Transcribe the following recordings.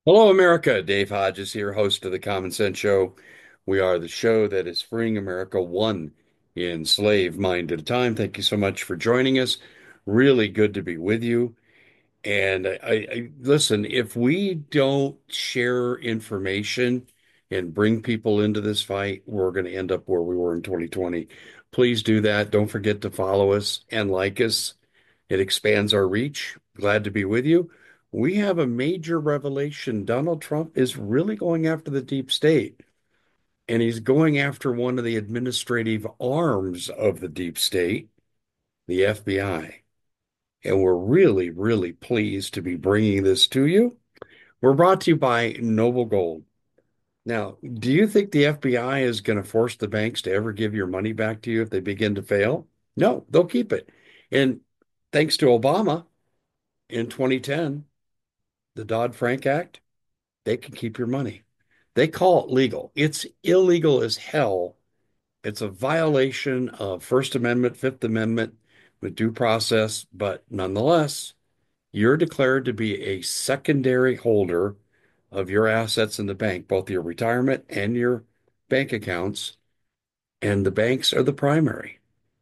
Hello, America. Dave Hodges here, host of the Common Sense Show. We are the show that is freeing America one enslaved mind at a time. Thank you so much for joining us. Really good to be with you. And listen, if we don't share information and bring people into this fight, we're going to end up where we were in 2020. Please do that. Don't forget to follow us and like us. It expands our reach. Glad to be with you. We have a major revelation. Donald Trump is really going after the deep state, and he's going after one of the administrative arms of the deep state, the FBI. And we're really, really pleased to be bringing this to you. We're brought to you by Noble Gold. Now, do you think the FBI is going to force the banks to ever give your money back to you if they begin to fail? No, they'll keep it. And thanks to Obama in 2010, the Dodd-Frank Act, they can keep your money. They call it legal. It's illegal as hell. It's a violation of First Amendment, Fifth Amendment with due process, but nonetheless, you're declared to be a secondary holder of your assets in the bank, both your retirement and your bank accounts, and the banks are the primary.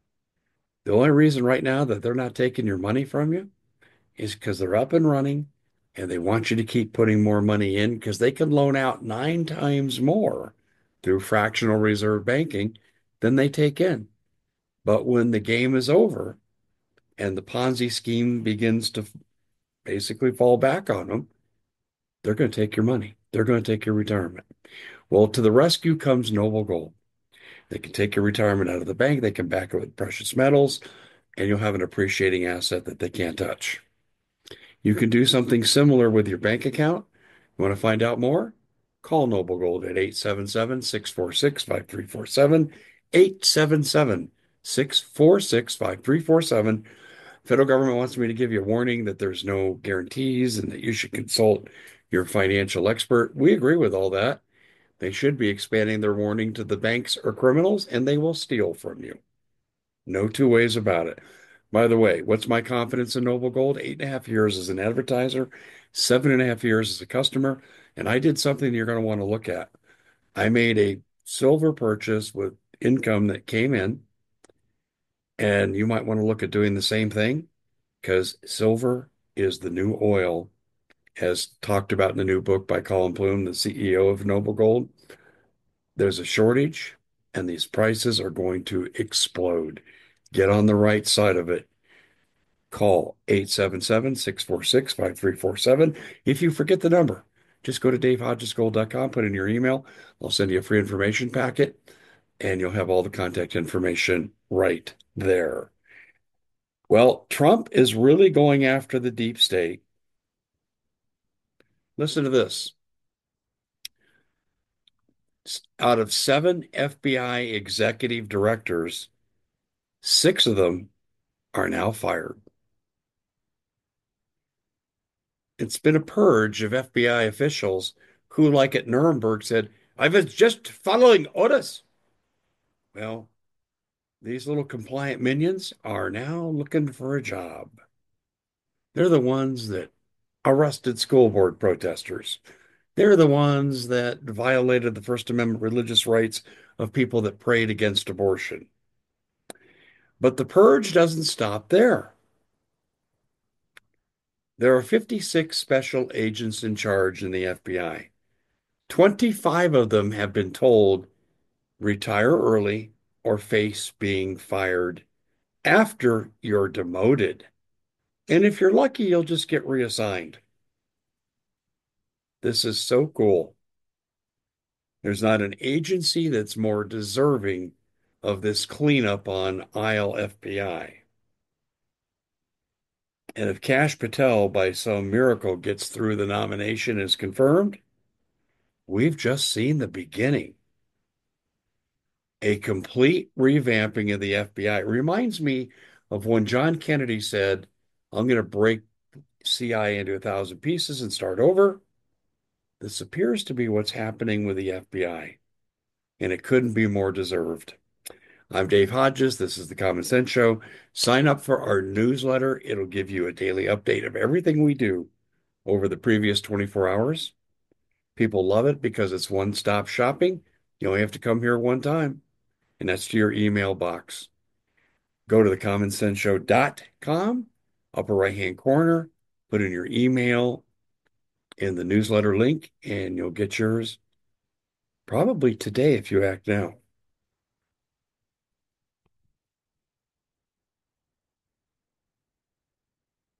The only reason right now that they're not taking your money from you is because they're up and running and they want you to keep putting more money in because they can loan out 9 times more through fractional reserve banking than they take in. But when the game is over and the Ponzi scheme begins to basically fall back on them, they're going to take your money. They're going to take your retirement. Well, to the rescue comes Noble Gold. They can take your retirement out of the bank, they can back it with precious metals, and you'll have an appreciating asset that they can't touch. You can do something similar with your bank account. You want to find out more? Call Noble Gold at 877-646-5347, 877-646-5347. Federal government wants me to give you a warning that there's no guarantees and that you should consult your financial expert. We agree with all that. They should be expanding their warning to the banks or criminals, and they will steal from you. No two ways about it. By the way, what's my confidence in Noble Gold? 8.5 years as an advertiser, 7.5 years as a customer, and I did something you're going to want to look at. I made a silver purchase with income that came in, and you might want to look at doing the same thing because silver is the new oil, as talked about in the new book by Colin Plume, the CEO of Noble Gold. There's a shortage, and these prices are going to explode. Get on the right side of it. Call 877-646-5347. If you forget the number, just go to davehodgesgold.com, put in your email. I'll send you a free information packet, and you'll have all the contact information right there. Well, Trump is really going after the deep state. Listen to this. Out of 7 FBI executive directors, 6 of them are now fired. It's been a purge of FBI officials who, like at Nuremberg, said, I was just following orders. Well, these little compliant minions are now looking for a job. They're the ones that arrested school board protesters. They're the ones that violated the First Amendment religious rights of people that prayed against abortion. But the purge doesn't stop there. There are 56 special agents in charge in the FBI. 25 of them have been told retire early or face being fired after you're demoted. And if you're lucky, you'll just get reassigned. This is so cool. There's not an agency that's more deserving of this cleanup on aisle FBI. And if Kash Patel, by some miracle, gets through the nomination as confirmed, we've just seen the beginning. A complete revamping of the FBI. It reminds me of when John Kennedy said, I'm going to break CIA into 1,000 pieces and start over. This appears to be what's happening with the FBI, and it couldn't be more deserved. I'm Dave Hodges. This is the Common Sense Show. Sign up for our newsletter. It'll give you a daily update of everything we do over the previous 24 hours. People love it because it's one-stop shopping. You only have to come here one time, and that's to your email box. Go to thecommonsenseshow.com, upper right-hand corner, put in your email in the newsletter link, and you'll get yours probably today if you act now.